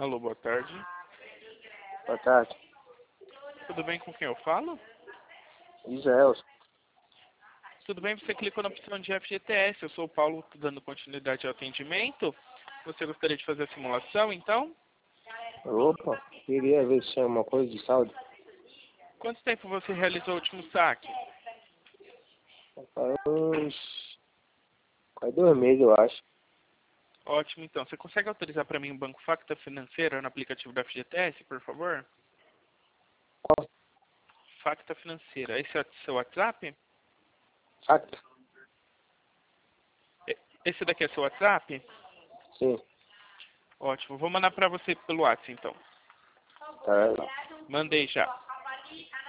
Alô, boa tarde. Boa tarde. Tudo bem, com quem eu falo? Israel. Tudo bem, você clicou na opção de FGTS. Eu sou o Paulo, dando continuidade ao atendimento. Você gostaria de fazer a simulação, então? Opa, queria ver se tinha uma coisa de saúde. Quanto tempo você realizou o último saque? Faz uns... quase 2 meses, eu acho. Ótimo, então. Você consegue autorizar para mim o Banco Facta Financeira no aplicativo da FGTS, por favor? Qual? Facta Financeira. Esse é o seu WhatsApp? Facta? Esse daqui é seu WhatsApp? Sim. Ótimo. Vou mandar para você pelo WhatsApp, então. Tá. Mandei já.